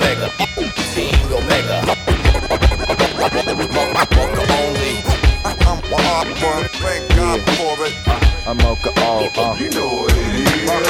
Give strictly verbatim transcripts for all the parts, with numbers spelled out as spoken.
Omega, Team Omega. Mocha only. I'm one, thank God for it. I'm Mocha all, uh. You know what it is.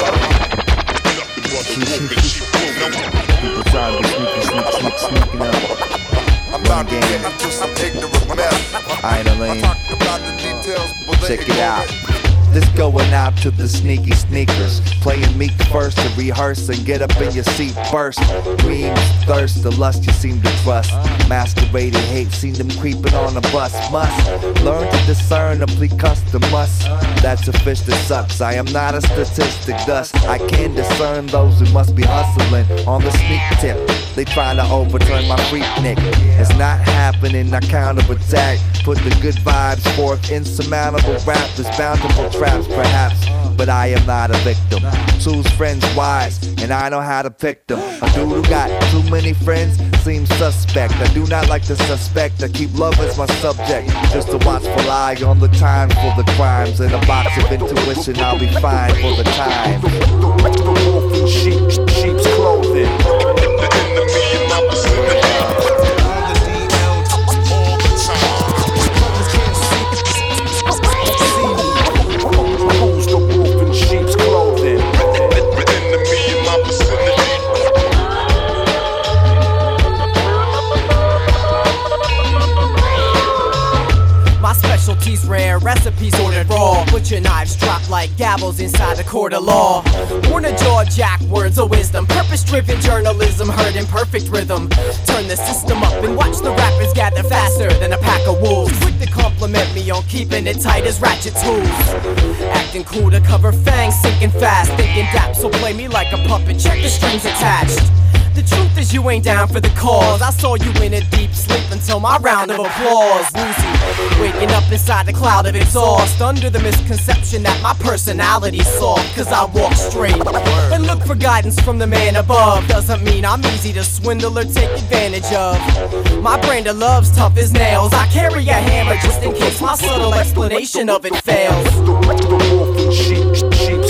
People trying to sneaky, sneak, sneak, sneaking up. I'm not getting into some ignorant mess. I ain't a lame. Talk about the details, but they Check it out. This going out to the sneaky sneakers. Playing meek first to rehearse and get up in your seat first. Dreams, thirst, the lust you seem to trust. Masqueraded hate, seen them creeping on a bus. Must learn to discern a plea custom must. That's a fish that sucks. I am not a statistic, thus I can discern those who must be hustling on the sneak tip. They trying to overturn my freak nick. It's not happening, I counterattack. Put the good vibes forth, insurmountable rap. There's bountiful traps perhaps, but I am not a victim. Choose friends wise, and I know how to pick them. A dude who got too many friends seems suspect. I do not like to suspect, I keep love as my subject. Just a watchful eye on the time for the crimes. In a box of intuition, I'll be fine for the time. The wolf in sheep, sheep's clothing. The enemy in my vicinity. Specialties rare, recipes ordered raw. Butcher knives drop like gavels inside a court of law. Born to jaw jack, words of wisdom. Purpose-driven journalism, heard in perfect rhythm. Turn the system up and watch the rappers gather faster than a pack of wolves. Quick to compliment me on keeping it tight as ratchet tools. Acting cool to cover fangs, sinking fast. Thinking dap, so play me like a puppet. Check the strings attached. The truth is you ain't down for the cause. I saw you in a deep sleep until my round of applause. Woozy, waking up inside a cloud of exhaust, under the misconception that my personality's soft. Cause I walk straight and look for guidance from the man above. Doesn't mean I'm easy to swindle or take advantage of. My brand of love's tough as nails. I carry a hammer just in case my subtle explanation of it fails. The wolf in sheep, sheep